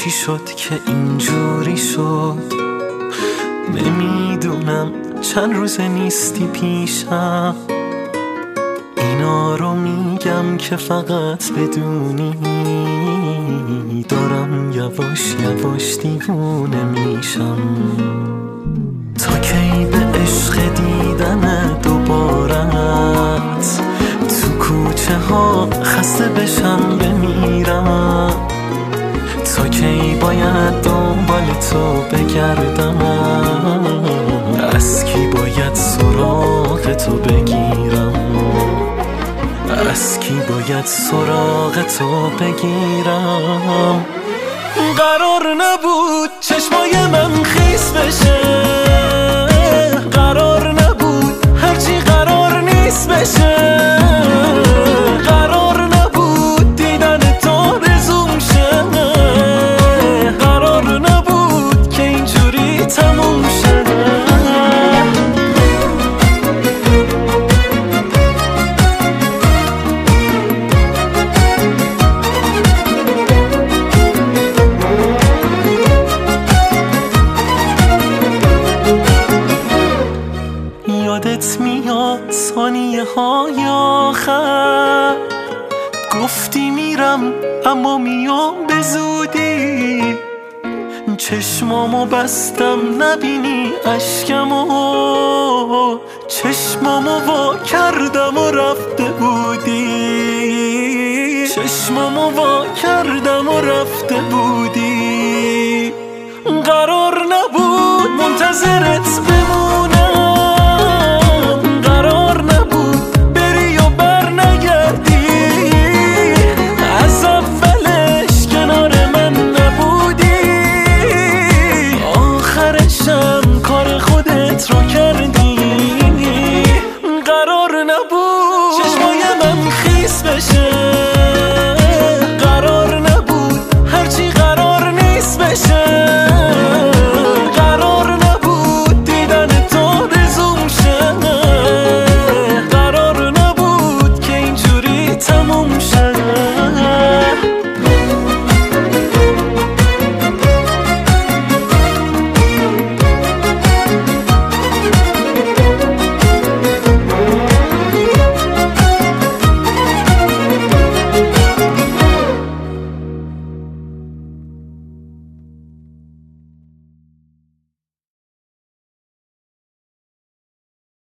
چی شد که اینجوری شد؟ نمیدونم چند روز نیستی پیشم، اینا رو میگم که فقط بدونی دارم یواش یواش دیوونه میشم. تا کی به عشق دیدن دوبارت تو کوچه ها خسته بشم بمیرم؟ تا کی باید دنبال تو بگردم؟ از کی باید سراغ تو بگیرم؟ از کی باید سراغ تو بگیرم؟ قرار نبود چشمای من خیس بشه، قرار نبود هرچی قرار نیست بشه، قرار نبود دیدن تو رزوم شه، قرار نبود که اینجوری تموم شه. یادت میاد ثانیه های آخر گفتی میرم اما میام به زودی، چشمامو بستم نبینی اشکمو، چشمامو وا کردم و رفته بودی، چشمامو وا کردم و رفته بودی. قرار نبود منتظرت بمونم،